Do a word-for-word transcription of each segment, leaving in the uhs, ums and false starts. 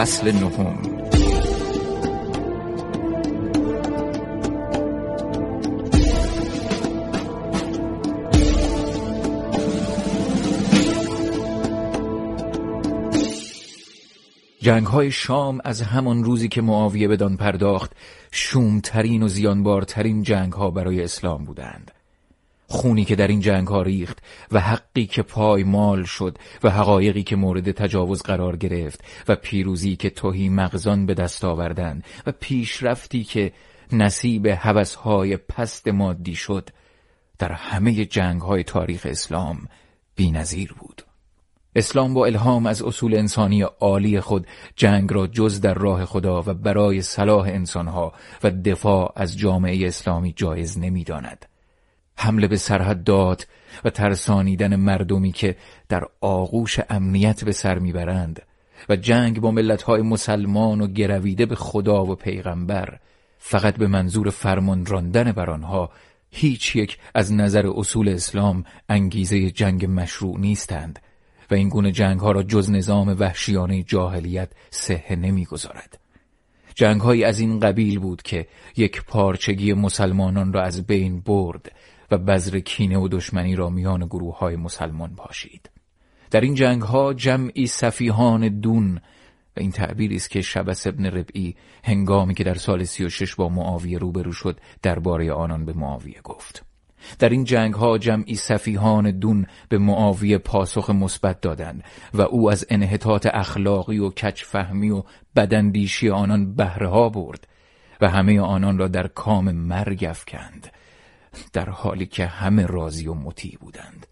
فصل نهم. جنگ‌های شام از همان روزی که معاویه بدان پرداخت شومترین و زیانبارترین جنگ‌ها برای اسلام بودند. خونی که در این جنگ‌ها ریخت و حقی که پایمال شد و حقایقی که مورد تجاوز قرار گرفت و پیروزی که تهی مغزان به دست آوردند و پیشرفتی که نصیب هوس‌های پست مادی شد، در همه جنگ‌های تاریخ اسلام بی‌نظیر بود. اسلام با الهام از اصول انسانی عالی خود جنگ را جز در راه خدا و برای صلاح انسانها و دفاع از جامعه اسلامی جایز نمی‌داند. حمله به سرحدات و ترسانیدن مردمی که در آغوش امنیت به سر میبرند و جنگ با ملت‌های مسلمان و گرویده به خدا و پیغمبر فقط به منظور فرمان راندن بر آنها هیچ یک از نظر اصول اسلام انگیزه جنگ مشروع نیستند و این گونه جنگ‌ها را جز نظام وحشیانه جاهلیت صحه نمی‌گذارد. جنگ‌هایی از این قبیل بود که یک پارچگی مسلمانان را از بین برد و بذر کینه و دشمنی را میان گروه‌های مسلمان پاشید. در این جنگ‌ها جمعی سفیهان دون، و این تعبیری است که شبس ابن ربعی هنگامی که در سال سی و شش با معاویه روبرو شد درباره آنان به معاویه گفت. در این جنگ‌ها جمعی سفیهان دون به معاویه پاسخ مثبت دادند و او از انحطاط اخلاقی و کج‌فهمی و بداندیشی آنان بهره‌ها برد و همه آنان را در کام مرگ افکند، در حالی که همه راضی و مطیع بودند.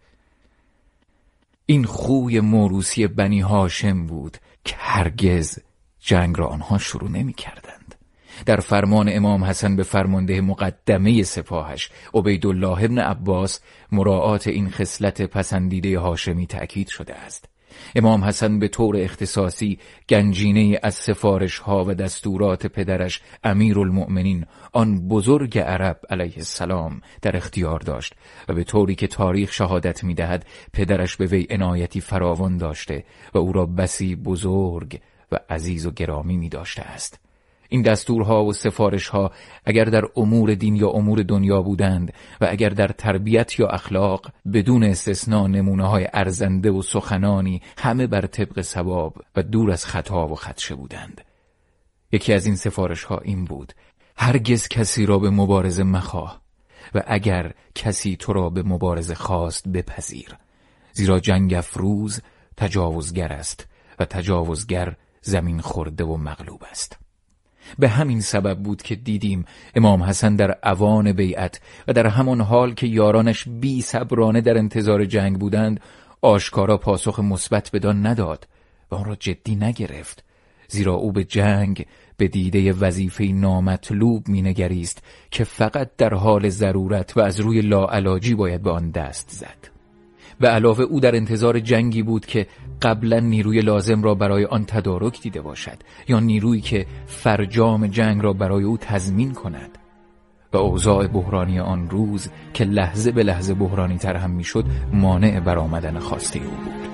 این خوی موروثی بنی هاشم بود که هرگز جنگ را آنها شروع نمی کردند. در فرمان امام حسن به فرمانده مقدمه سپاهش عبیدالله ابن عباس مراعات این خصلت پسندیده هاشمی تأکید شده است. امام حسن به طور اختصاصی گنجینه از سفارش‌ها و دستورات پدرش امیرالمؤمنین آن بزرگ عرب علیه السلام در اختیار داشت و به طوری که تاریخ شهادت می‌دهد پدرش به وی عنایتی فراوان داشته و او را بسی بزرگ و عزیز و گرامی می‌داشته است. این دستورها و سفارشها اگر در امور دین یا امور دنیا بودند و اگر در تربیت یا اخلاق بدون استثناء نمونه‌های ارزنده و سخنانی همه بر طبق صواب و دور از خطا و خدشه بودند. یکی از این سفارشها این بود: هرگز کسی را به مبارزه مخواه و اگر کسی تو را به مبارزه خواست بپذیر، زیرا جنگ افروز تجاوزگر است و تجاوزگر زمین خورده و مغلوب است. به همین سبب بود که دیدیم امام حسن در اوان بیعت و در همان حال که یارانش بی صبرانه در انتظار جنگ بودند آشکارا پاسخ مثبت بدان نداد و آن را جدی نگرفت، زیرا او به جنگ به دیده وظیفه نامطلوب مینگریست که فقط در حال ضرورت و از روی لاعلاجی باید به آن دست زد. به علاوه او در انتظار جنگی بود که قبلا نیروی لازم را برای آن تدارک دیده باشد یا نیرویی که فرجام جنگ را برای او تضمین کند و اوضاع بحرانی آن روز که لحظه به لحظه بحرانی تر هم می شد مانع برآمدن خواسته او بود.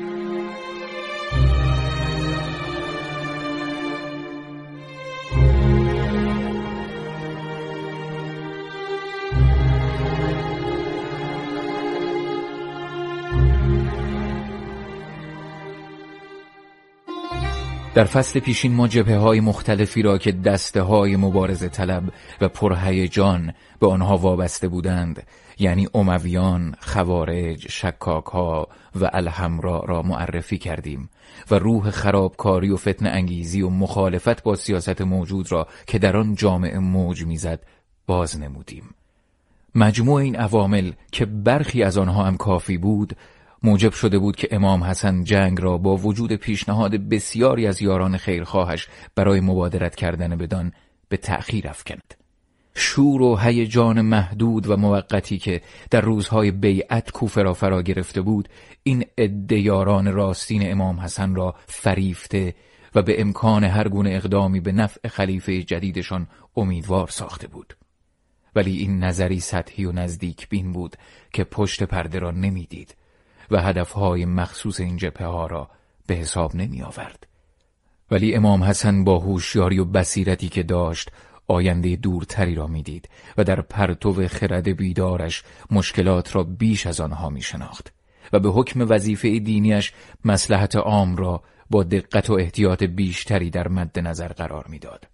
در فصل پیشین ما جبهه‌های مختلفی را که دسته‌های مبارزه طلب و پرهیجان به آنها وابسته بودند، یعنی امویان، خوارج، شکاک‌ها و الحمرا را معرفی کردیم و روح خرابکاری و فتنه انگیزی و مخالفت با سیاست موجود را که در آن جامعه موج میزد باز نمودیم. مجموع این عوامل که برخی از آنها هم کافی بود موجب شده بود که امام حسن جنگ را با وجود پیشنهاد بسیاری از یاران خیرخواهش برای مبادرت کردن بدان به تأخیر افکند. شور و هیجان محدود و موقتی که در روزهای بیعت کوفه را فرا گرفته بود این عده یاران راستین امام حسن را فریفته و به امکان هر گونه اقدامی به نفع خلیفه جدیدشان امیدوار ساخته بود. ولی این نظری سطحی و نزدیک بین بود که پشت پرده را نمیدید و هدفهای مخصوص این جبهه ها را به حساب نمی آورد. ولی امام حسن با هوشیاری و بصیرتی که داشت آینده دورتری را میدید و در پرتو خرد بیدارش مشکلات را بیش از آنها می شناخت و به حکم وظیفه دینیش مصلحت عام را با دقت و احتیاط بیشتری در مد نظر قرار میداد.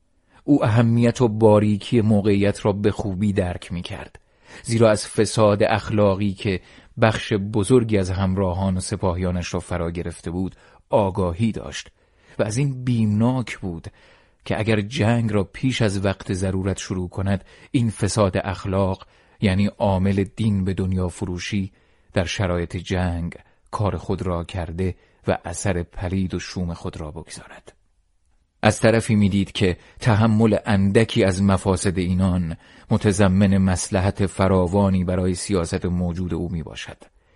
او اهمیت و باریکی موقعیت را به خوبی درک می کرد، زیرا از فساد اخلاقی که بخش بزرگی از همراهان و سپاهیانش را فرا گرفته بود آگاهی داشت و از این بیمناک بود که اگر جنگ را پیش از وقت ضرورت شروع کند، این فساد اخلاق یعنی عامل دین به دنیا فروشی در شرایط جنگ کار خود را کرده و اثر پلید و شوم خود را بگذارد. از طرفی میدید که تحمل اندکی از مفاسد اینان متضمن مصلحت فراوانی برای سیاست موجود او می باشد.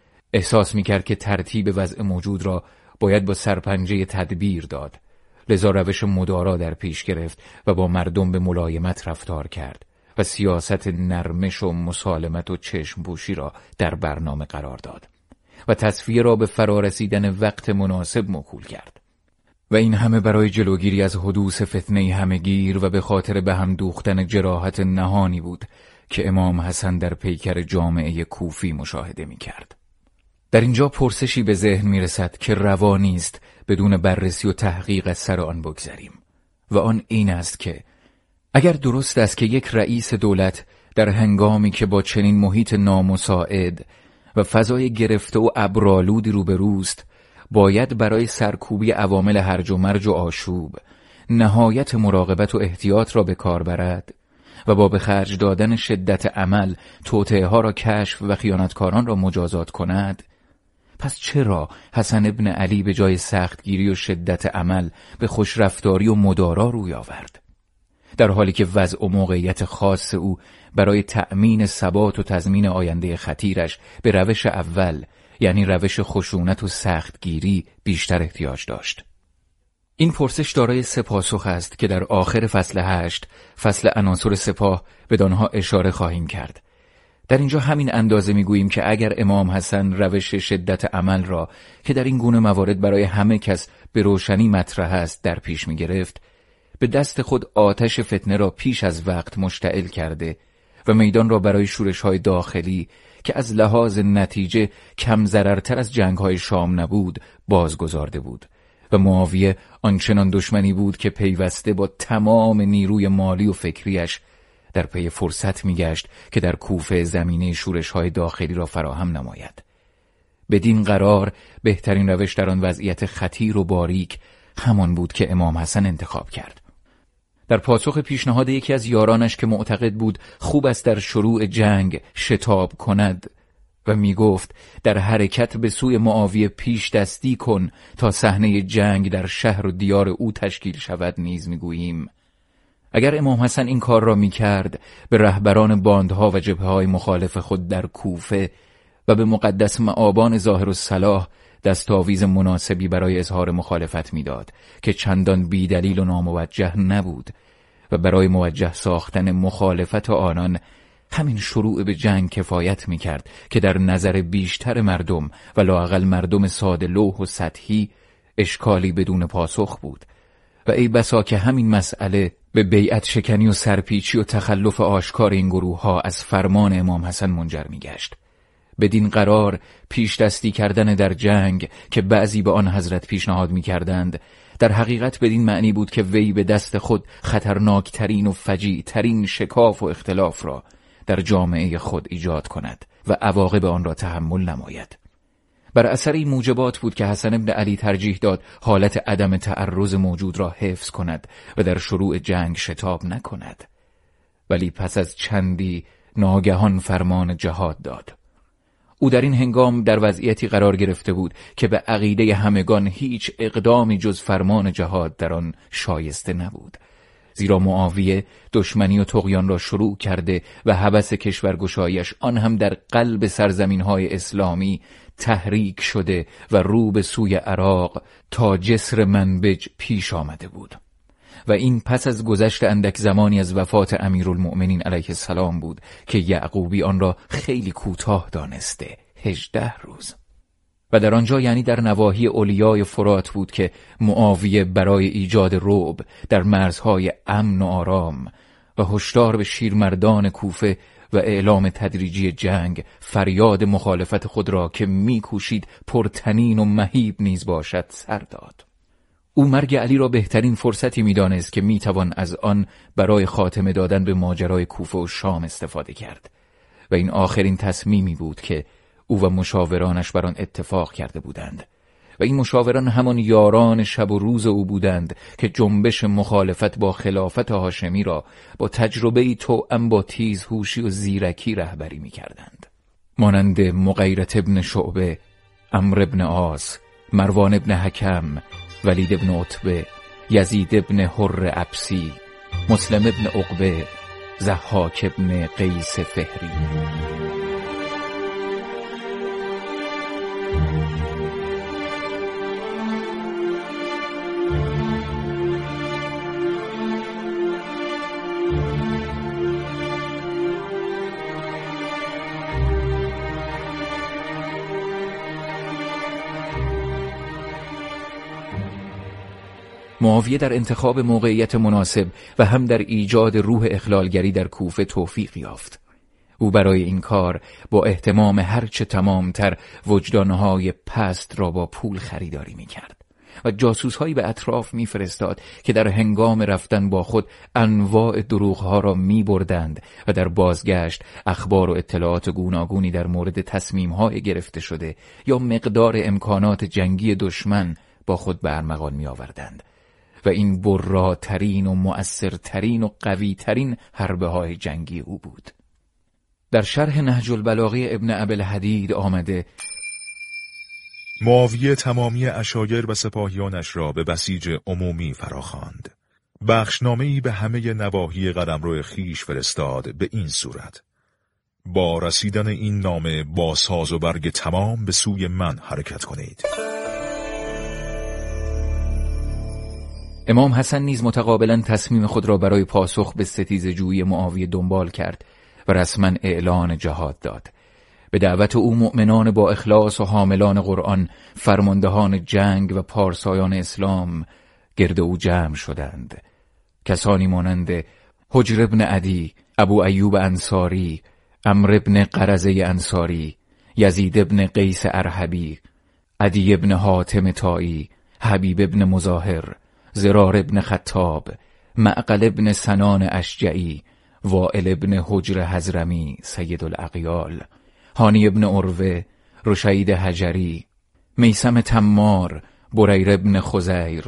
احساس می کرد که ترتیب وضع موجود را باید با سرپنجه تدبیر داد، لذا روش مدارا در پیش گرفت و با مردم به ملایمت رفتار کرد و سیاست نرمش و مسالمت و چشمپوشی را در برنامه قرار داد و تصفیه را به فرارسیدن وقت مناسب موکول کرد. و این همه برای جلوگیری از حدوث فتنه همهگیر و به خاطر به هم دوختن جراحت نهانی بود که امام حسن در پیکر جامعه کوفی مشاهده می کرد. در اینجا پرسشی به ذهن می رسد که روا نیست بدون بررسی و تحقیق از سر آن بگذریم و آن این است که اگر درست است که یک رئیس دولت در هنگامی که با چنین محیط نامساعد و فضای گرفته و ابرآلودی روبروست باید برای سرکوبی عوامل هرج و مرج و آشوب نهایت مراقبت و احتیاط را به کار برد و با به خرج دادن شدت عمل توطئه ها را کشف و خیانتکاران را مجازات کند، پس چرا حسن ابن علی به جای سختگیری و شدت عمل به خوشرفتاری و مدارا روی آورد، در حالی که وضع و موقعیت خاص او برای تأمین ثبات و تضمین آینده خطیرش به روش اول یعنی روش خشونت و سختگیری بیشتر احتیاج داشت؟ این پرسش دارای سه پاسخ است که در آخر فصل هشت، فصل عناصر سپاه، بدانها اشاره خواهیم کرد. در اینجا همین اندازه میگوییم که اگر امام حسن روش شدت عمل را که در این گونه موارد برای همه کس به روشنی مطرح است در پیش میگرفت، به دست خود آتش فتنه را پیش از وقت مشتعل کرده و میدان را برای شورش‌های داخلی که از لحاظ نتیجه کم ضررتر از جنگ‌های شام نبود بازگذارده بود و معاویه آنچنان دشمنی بود که پیوسته با تمام نیروی مالی و فکریش در پی فرصت میگشت که در کوفه زمینه شورش‌های داخلی را فراهم نماید. بدین قرار بهترین روش در آن وضعیت خطیر و باریک همان بود که امام حسن انتخاب کرد. در پاسخ پیشنهاد یکی از یارانش که معتقد بود خوب است در شروع جنگ شتاب کند و می گفت در حرکت به سوی معاویه پیش دستی کن تا صحنه جنگ در شهر و دیار او تشکیل شود، نیز می گوییم اگر امام حسن این کار را می کرد به رهبران باندها و جبهه‌های مخالف خود در کوفه و به مقدس مآبان ظاهر الصلاح دستاویز مناسبی برای اظهار مخالفت میداد که چندان بیدلیل و ناموجه نبود و برای موجه ساختن مخالفت آنان همین شروع به جنگ کفایت میکرد که در نظر بیشتر مردم و لااقل مردم ساده لوح و سطحی اشکالی بدون پاسخ بود و ای بسا که همین مسئله به بیعت شکنی و سرپیچی و تخلف آشکار این گروه ها از فرمان امام حسن منجر میگشت. بدین قرار پیش دستی کردن در جنگ که بعضی به آن حضرت پیشنهاد می کردند در حقیقت بدین معنی بود که وی به دست خود خطرناکترین و فجیعترین شکاف و اختلاف را در جامعه خود ایجاد کند و عواقب آن را تحمل نماید. بر اثر این موجبات بود که حسن ابن علی ترجیح داد حالت عدم تعرض موجود را حفظ کند و در شروع جنگ شتاب نکند، ولی پس از چندی ناگهان فرمان جهاد داد. او در این هنگام در وضعیتی قرار گرفته بود که به عقیده همگان هیچ اقدامی جز فرمان جهاد در آن شایسته نبود، زیرا معاویه دشمنی و طغیان را شروع کرده و هوس کشورگشایش آن هم در قلب سرزمین‌های اسلامی تحریک شده و رو به سوی عراق تا جسر منبج پیش آمده بود و این پس از گذشت اندک زمانی از وفات امیرالمؤمنین علیه السلام بود که یعقوبی آن را خیلی کوتاه دانسته، هجده روز. و در آنجا یعنی در نواحی اولیای فرات بود که معاویه برای ایجاد رعب در مرزهای امن و آرام و هشدار به شیرمردان کوفه و اعلام تدریجی جنگ فریاد مخالفت خود را که می‌کوشید پرتنین و مهیب نیز باشد سر داد. او مرگ علی را بهترین فرصتی می‌دانست که می‌توان از آن برای خاتمه دادن به ماجرای کوفه و شام استفاده کرد و این آخرین تصمیمی بود که او و مشاورانش بر آن اتفاق کرده بودند و این مشاوران همان یاران شب و روز او بودند که جنبش مخالفت با خلافت هاشمی را با تجربه‌ای توأم با تیزهوشی و زیرکی رهبری می‌کردند. مانند مغیرة ابن شعبه، عمرو ابن عاص، مروان ابن حکم، ولید ابن عتبه، یزید ابن حر عبسی، مسلم ابن عقبه، ضحاک ابن قیس فهری. معاویه در انتخاب موقعیت مناسب و هم در ایجاد روح اخلالگری در کوفه توفیق یافت. او برای این کار با اهتمام هرچه تمامتر وجدانهای پست را با پول خریداری می‌کرد و جاسوس‌هایی به اطراف می‌فرستاد که در هنگام رفتن با خود انواع دروغ‌ها را می‌بردند و در بازگشت اخبار و اطلاعات گوناگونی در مورد تصمیم‌های گرفته شده یا مقدار امکانات جنگی دشمن با خود به ارمغان می‌آوردند و این براترین و مؤثرترین و قویترین حربه های جنگی او بود. در شرح نهج البلاغه ابن ابوالحدید آمده: معاویه تمامی عشایر و سپاهیانش را به بسیج عمومی فراخواند. بخشنامه‌ای به همه نواحی قلمرو خیش فرستاد به این صورت: با رسیدن این نامه با ساز و برگ تمام به سوی من حرکت کنید. امام حسن نیز متقابلا تصمیم خود را برای پاسخ به ستیزجویی معاویه دنبال کرد و رسما اعلان جهاد داد. به دعوت او مؤمنان با اخلاص و حاملان قرآن، فرماندهان جنگ و پارسایان اسلام گرد او جمع شدند. کسانی مانند حجر ابن عدی، ابو ایوب انصاری، عمرو ابن قرزه انصاری، یزید ابن قیس ارحبی، عدی ابن حاتم طایی، حبیب ابن مظاهر، زرار ابن خطاب، معقل ابن سنان اشجعی، وائل ابن حجر حضرمی سید الاغیال، هانی ابن عروه، رشید حجری، میثم تمار، بریر ابن خزیر،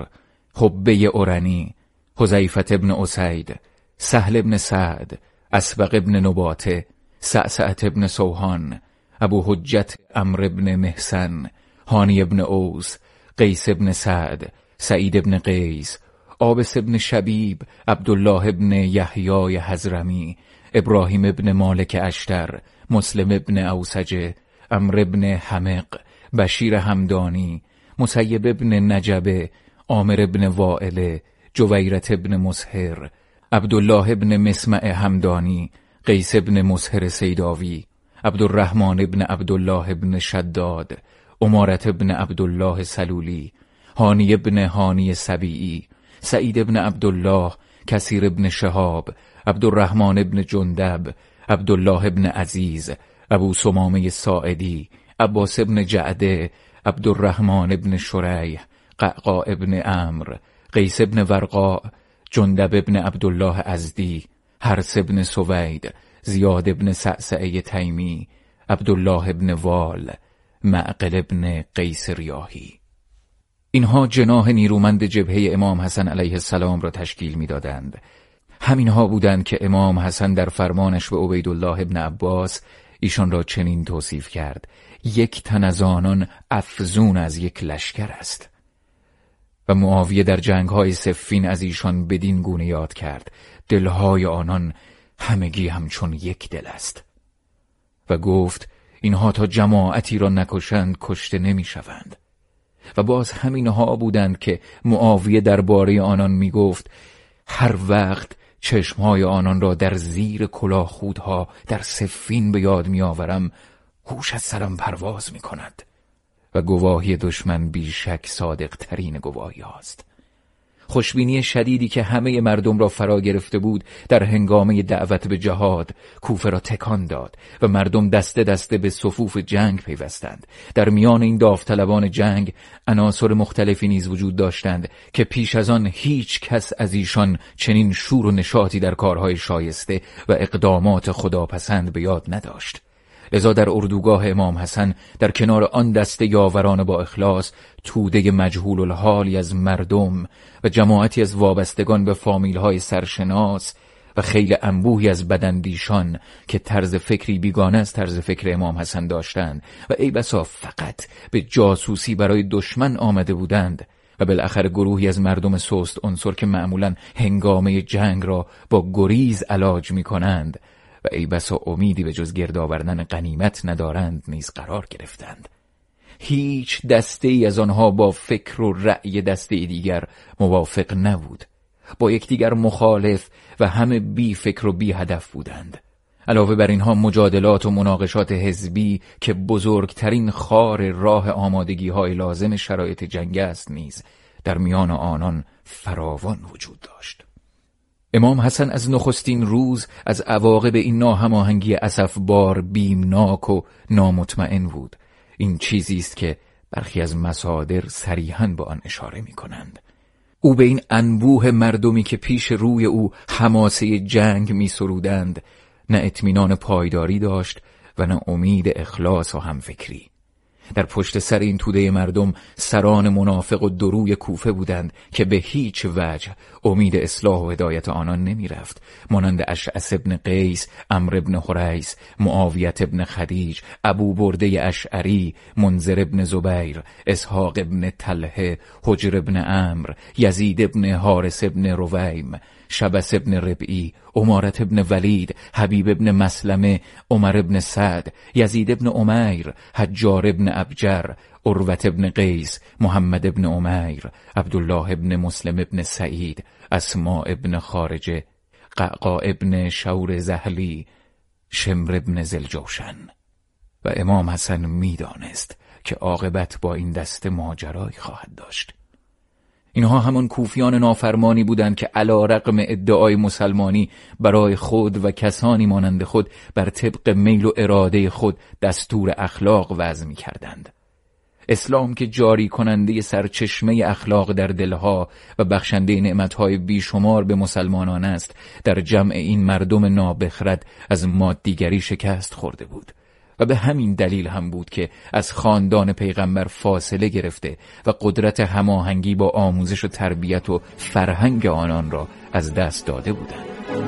حبه اورنی، حذیفه ابن اسید، سهل ابن سعد، اسبق ابن نباته، سعسعة ابن سوحان، ابو حجت عمرو ابن محسن، هانی ابن اوس، قیس ابن سعد، سعید ابن قیس، آبس ابن شبیب، عبدالله ابن یحیای حضرمی، ابراهیم ابن مالک اشتر، مسلم ابن اوسجه، عمرو ابن حمق، بشیر همدانی، مسیب ابن نجبه، عامر ابن وائله، جویرت ابن مسهر، عبدالله ابن مسمع همدانی، قیس ابن مسهر سیداوی، عبدالرحمن ابن عبدالله ابن شداد، عمارت ابن عبدالله سلولی، هانی ابن هانی سبیعی، سعید ابن عبدالله، کثیر ابن شهاب، عبدالرحمن ابن جندب، عبدالله ابن عزیز، ابو سمامه ساعدی، عباس ابن جعده، عبدالرحمن ابن شریح، قعقاع ابن عمرو، قیس ابن ورقاع، جندب ابن عبدالله ازدی، حرس ابن سوید، زیاد ابن سعسعه تیمی، عبدالله ابن وال، معقل ابن قیس ریاحی. اینها جناح نیرومند جبهه امام حسن علیه السلام را تشکیل می‌دادند. همینها بودند که امام حسن در فرمانش به عبیدالله ابن عباس ایشان را چنین توصیف کرد: یک تن از آنان افزون از یک لشکر است. و معاویه در جنگ‌های صفین از ایشان بدین گونه یاد کرد: دلهای آنان همگی همچون یک دل است. و گفت اینها تا جماعتی را نکشند کشته نمی‌شوند. و باز همینها بودند که معاویه درباره آنان میگفت: هر وقت چشمهای آنان را در زیر کلاهخودها در صفین به یاد میآورم، هوش از سرم پرواز میکند. و گواهی دشمن بیشک صادق ترین گواهی هاست. خوشبینی شدیدی که همه مردم را فرا گرفته بود در هنگامه دعوت به جهاد کوفه را تکان داد و مردم دسته دسته به صفوف جنگ پیوستند. در میان این داوطلبان جنگ عناصر مختلفی نیز وجود داشتند که پیش از آن هیچ کس از ایشان چنین شور و نشاطی در کارهای شایسته و اقدامات خداپسند به یاد نداشت. لذا در اردوگاه امام حسن در کنار آن دسته یاوران با اخلاص توده مجهول الحالی از مردم و جماعتی از وابستگان به فامیل‌های سرشناس و خیل انبوهی از بداندیشان که طرز فکری بیگانه از طرز فکر امام حسن داشتند و ای بسا فقط به جاسوسی برای دشمن آمده بودند و بالاخره گروهی از مردم سست عنصر که معمولاً هنگامه جنگ را با گریز علاج می‌کنند و ای بسا امیدی به جز گرد آوردن غنیمت ندارند نیز قرار گرفتند. هیچ دسته ای از آنها با فکر و رأی دسته دیگر موافق نبود، با یکدیگر مخالف و همه بی فکر و بی هدف بودند. علاوه بر اینها مجادلات و مناقشات حزبی که بزرگترین خار راه آمادگی های لازم شرایط جنگ است نیز در میان آنان فراوان وجود داشت. امام حسن از نخستین روز از عواقب این ناهماهنگی اسفبار بیمناک و نامطمئن بود. این چیزی است که برخی از مصادر صریحاً به آن اشاره می‌کنند. او به این انبوه مردمی که پیش روی او حماسه جنگ می‌سرودند نه اطمینان پایداری داشت و نه امید اخلاص و همفکری. در پشت سر این توده مردم سران منافق و دروی کوفه بودند که به هیچ وجه امید اصلاح و هدایت آنان نمی رفت، مانند اشعث ابن قیس، عمرو ابن حریث، معاویت ابن خدیج، ابو برده اشعری، منذر ابن زبیر، اسحاق ابن طلحه، حجر ابن عمرو، یزید ابن حارث ابن رویم، شبس ابن ربعی، امارت ابن ولید، حبیب ابن مسلمه، عمر ابن سعد، یزید ابن امیر، حجار ابن ابجر، عروت ابن قیس، محمد ابن امیر، عبدالله ابن مسلم ابن سعید، اسماء ابن خارجه، قعقاع ابن شور زهلی، شمر ابن زلجوشن. و امام حسن میدانست که عاقبت با این دست ماجرایی خواهد داشت. اینها همان کوفیان نافرمانی بودند که علی رغم ادعای مسلمانی برای خود و کسانی مانند خود بر طبق میل و اراده خود دستور اخلاق وضع می کردند. اسلام که جاری کننده سرچشمه اخلاق در دلها و بخشنده نعمتهای بیشمار به مسلمانان است، در جمع این مردم نابخرد از مادیگری شکست خورده بود و به همین دلیل هم بود که از خاندان پیغمبر فاصله گرفته و قدرت هماهنگی با آموزش و تربیت و فرهنگ آنان را از دست داده بودند.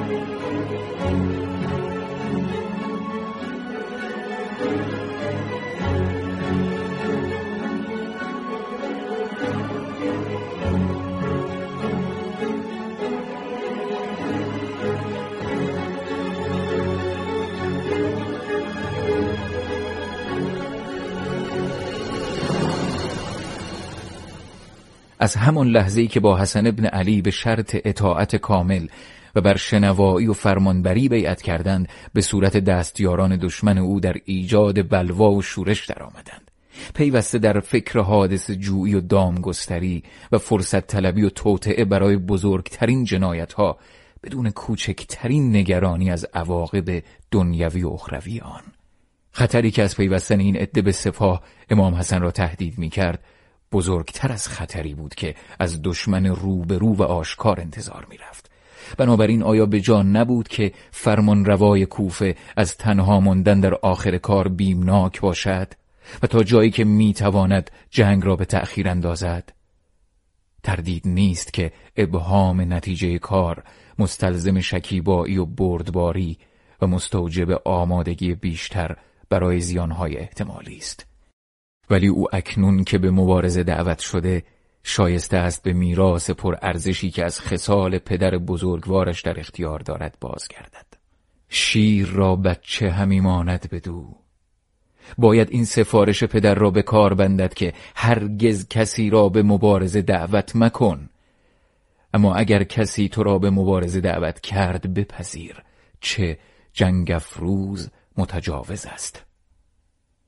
از همان لحظه‌ای که با حسن ابن علی به شرط اطاعت کامل و بر شنوایی و فرمانبری بیعت کردند، به صورت دستیاران دشمن او در ایجاد بلوا و شورش درآمدند. پیوسته در فکر حادث جویی و دامگستری و فرصت طلبی و توطئه برای بزرگترین جنایت‌ها بدون کوچکترین نگرانی از عواقب دنیوی و اخروی آن. خطری که از پیوستن این عده به سپاه امام حسن را تهدید می‌کرد بزرگتر از خطری بود که از دشمن روبرو و آشکار انتظار می‌رفت. بنابراین آیا به جا نبود که فرمان روای کوفه از تنها ماندن در آخر کار بیمناک باشد و تا جایی که میتواند جنگ را به تأخیر اندازد؟ تردید نیست که ابهام نتیجه کار مستلزم شکیبایی و بردباری و مستوجب آمادگی بیشتر برای زیانهای احتمالی است. ولی او اکنون که به مبارزه دعوت شده شایسته است به میراث پر ارزشی که از خصال پدر بزرگوارش در اختیار دارد بازگردد. شیر را بچه همی ماند بدو. باید این سفارش پدر را به کار بندد که هرگز کسی را به مبارزه دعوت مکن، اما اگر کسی تو را به مبارزه دعوت کرد بپذیر، چه جنگ افروز متجاوز است.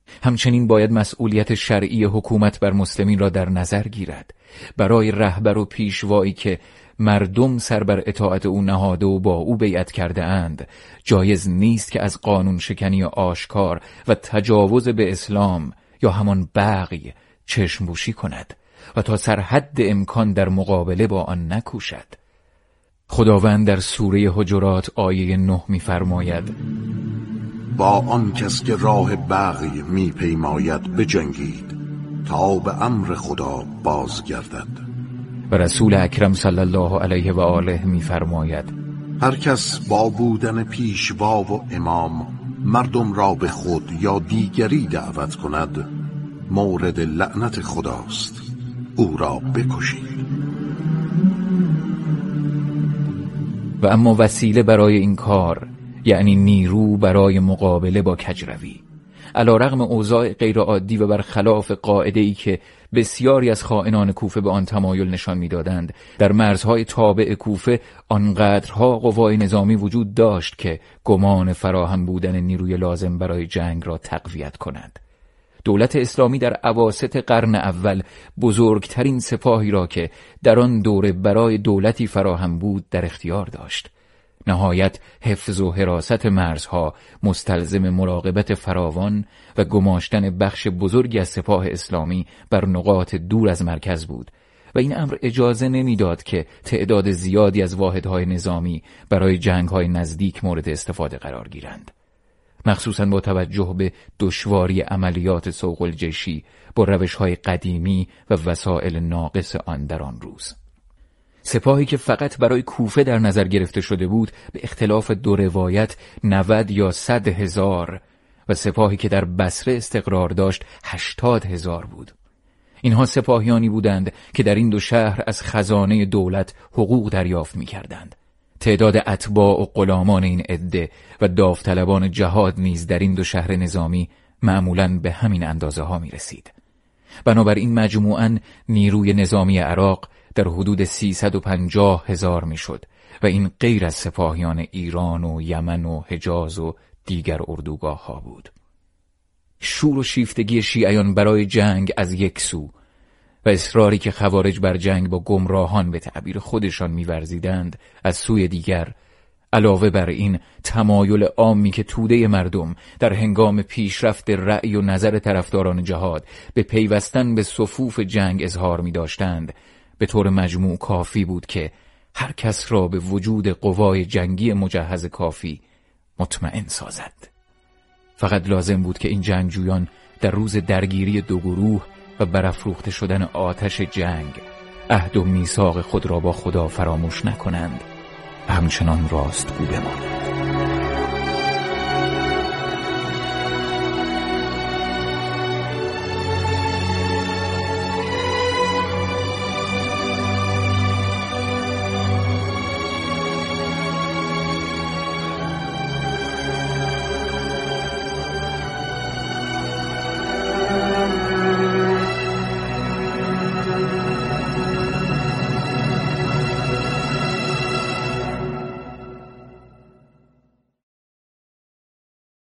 همچنین باید مسئولیت شرعی حکومت بر مسلمین را در نظر گیرد. برای رهبر و پیشوایی که مردم سر بر اطاعت او نهاده و با او بیعت کرده اند، جایز نیست که از قانون شکنی آشکار و تجاوز به اسلام یا همان بغی چشم‌پوشی کند و تا سرحد امکان در مقابله با آن نکوشد. خداوند در سوره حجرات آیه نه می‌فرماید: با آن کس که راه بغی می‌پیماید بجنگید تا به امر خدا بازگردد. و رسول اکرم صلی الله علیه و آله می‌فرماید: هر کس با بودن پیشوا و امام مردم را به خود یا دیگری دعوت کند مورد لعنت خداست، او را بکشید. و اما وسیله برای این کار، یعنی نیرو برای مقابله با کجروی، علیرغم اوضاع غیرعادی و برخلاف قاعده‌ای که بسیاری از خائنان کوفه به آن تمایل نشان می‌دادند، در مرزهای تابع کوفه آنقدرها قوای نظامی وجود داشت که گمان فراهم بودن نیروی لازم برای جنگ را تقویت کند. دولت اسلامی در اواسط قرن اول بزرگترین سپاهی را که در آن دوره برای دولتی فراهم بود در اختیار داشت. نهایت حفظ و حراست مرزها مستلزم مراقبت فراوان و گماشتن بخش بزرگی از سپاه اسلامی بر نقاط دور از مرکز بود و این امر اجازه نمیداد که تعداد زیادی از واحدهای نظامی برای جنگ‌های نزدیک مورد استفاده قرار گیرند، مخصوصاً با توجه به دشواری عملیات سوق الجیشی با روش‌های قدیمی و وسایل ناقص آن در آن روز. سپاهی که فقط برای کوفه در نظر گرفته شده بود به اختلاف دو روایت نود یا صد هزار و سپاهی که در بصره استقرار داشت هشتاد هزار بود. اینها سپاهیانی بودند که در این دو شهر از خزانه دولت حقوق دریافت می کردند. تعداد اتباع و غلامان این عده و داوطلبان جهاد نیز در این دو شهر نظامی معمولاً به همین اندازه ها می رسید. بنابراین مجموعاً نیروی نظامی عراق در حدود سیصد و پنجاه هزار می شد و این غیر از سپاهیان ایران و یمن و حجاز و دیگر اردوگاه ها بود. شور و شیفتگی شیعیان برای جنگ از یک سو و اصراری که خوارج بر جنگ با گمراهان به تعبیر خودشان می‌ورزیدند از سوی دیگر، علاوه بر این تمایل عامی که توده مردم در هنگام پیشرفت رأی و نظر طرفداران جهاد به پیوستن به صفوف جنگ اظهار می‌داشتند، به طور مجموع کافی بود که هر کس را به وجود قوای جنگی مجهز کافی مطمئن سازد. فقط لازم بود که این جنگجویان در روز درگیری دو گروه و برافروخته شدن آتش جنگ عهد و میثاق خود را با خدا فراموش نکنند و همچنان راستگو بمانند.